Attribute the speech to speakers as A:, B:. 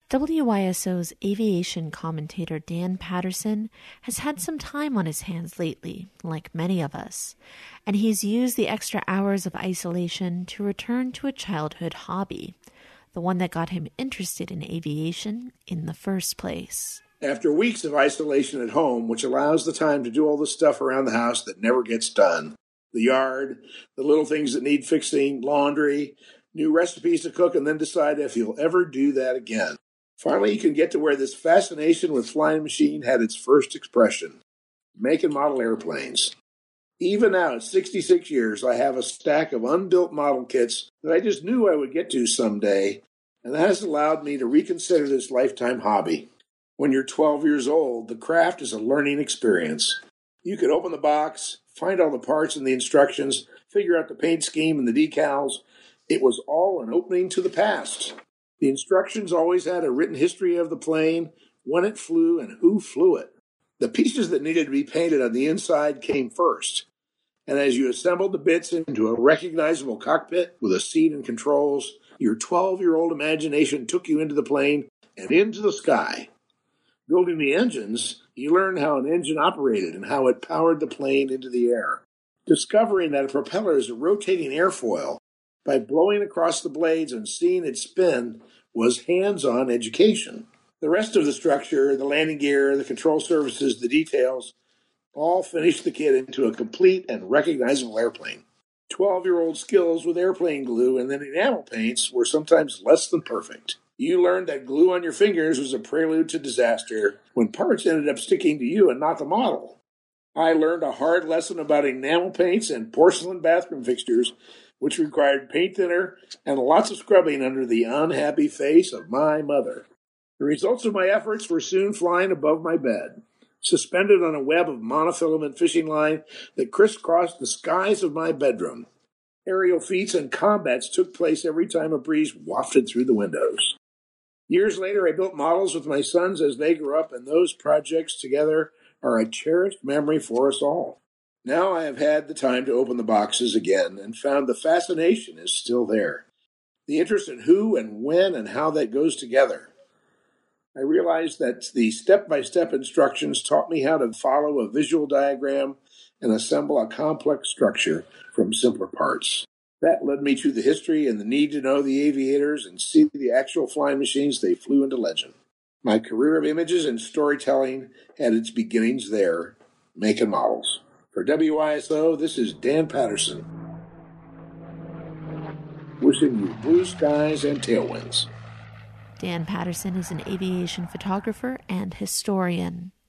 A: WYSO's aviation commentator Dan Patterson has had some time on his hands lately, like many of us, and he's used the extra hours of isolation to return to a childhood hobby, the one that got him interested in aviation in the first place.
B: After weeks of isolation at home, which allows the time to do all the stuff around the house that never gets done, the yard, the little things that need fixing, laundry, new recipes to cook, and then decide if you'll ever do that again. Finally, you can get to where this fascination with flying machine had its first expression: make and model airplanes. Even now, at 66 years, I have a stack of unbuilt model kits that I just knew I would get to someday, and that has allowed me to reconsider this lifetime hobby. When you're 12 years old, the craft is a learning experience. You could open the box, find all the parts and the instructions, figure out the paint scheme and the decals. It was all an opening to the past. The instructions always had a written history of the plane, when it flew, and who flew it. The pieces that needed to be painted on the inside came first. And as you assembled the bits into a recognizable cockpit with a seat and controls, your 12-year-old imagination took you into the plane and into the sky. Building the engines, you learned how an engine operated and how it powered the plane into the air. Discovering that a propeller is a rotating airfoil by blowing across the blades and seeing it spin was hands-on education. The rest of the structure, the landing gear, the control surfaces, the details, all finished the kit into a complete and recognizable airplane. 12-year-old skills with airplane glue and then enamel paints were sometimes less than perfect. You learned that glue on your fingers was a prelude to disaster when parts ended up sticking to you and not the model. I learned a hard lesson about enamel paints and porcelain bathroom fixtures, which required paint thinner and lots of scrubbing under the unhappy face of my mother. The results of my efforts were soon flying above my bed, suspended on a web of monofilament fishing line that crisscrossed the skies of my bedroom. Aerial feats and combats took place every time a breeze wafted through the windows. Years later, I built models with my sons as they grew up, and those projects together are a cherished memory for us all. Now I have had the time to open the boxes again and found the fascination is still there. The interest in who and when and how that goes together. I realized that the step-by-step instructions taught me how to follow a visual diagram and assemble a complex structure from simpler parts. That led me to the history and the need to know the aviators and see the actual flying machines they flew into legend. My career of images and storytelling had its beginnings there, making models. For WYSO, this is Dan Patterson, wishing you blue skies and tailwinds.
A: Dan Patterson is an aviation photographer and historian.